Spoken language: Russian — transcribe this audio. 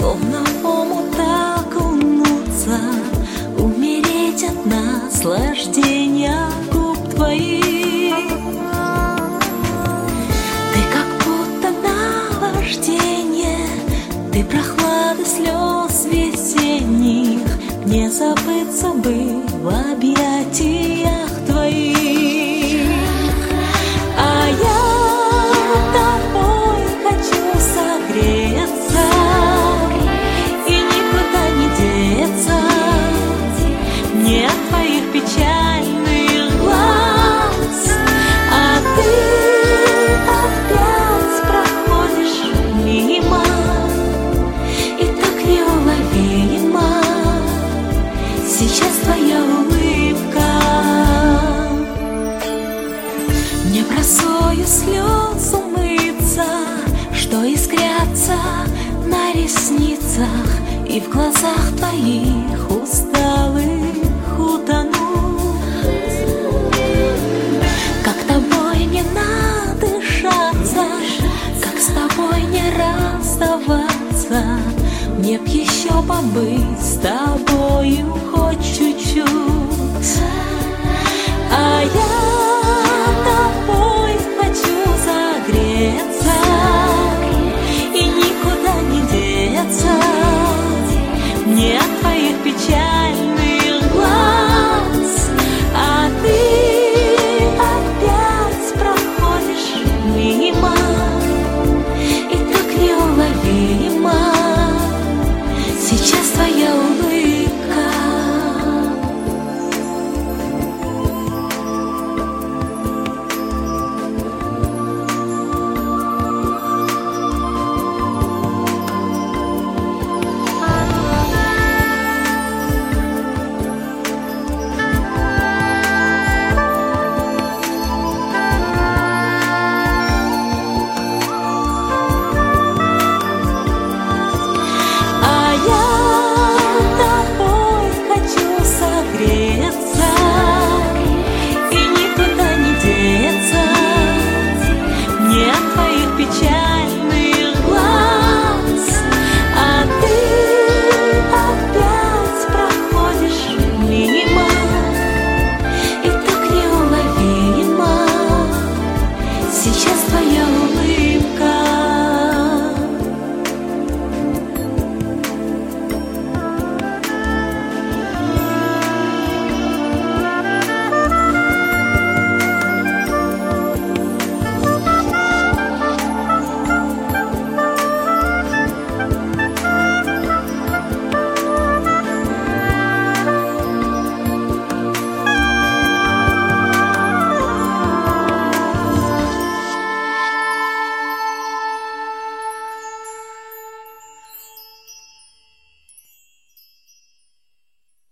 словно в омут окунуться, умереть от наслаждения губ твоих. Ты как будто наваждение, ты прохлада слез весенних, не забыться бы в объятиях твоих. А я тобой хочу согреться и никуда не деться, не от твоих печальных глаз. А ты опять проходишь мимо, и так неуловимо сейчас твоя улыбка. Мне бросаю слез умыться, что искрятся на ресницах, и в глазах твоих усталых утону. Как тобой не надышаться, как с тобой не расставаться, мне б еще побыть с тобой.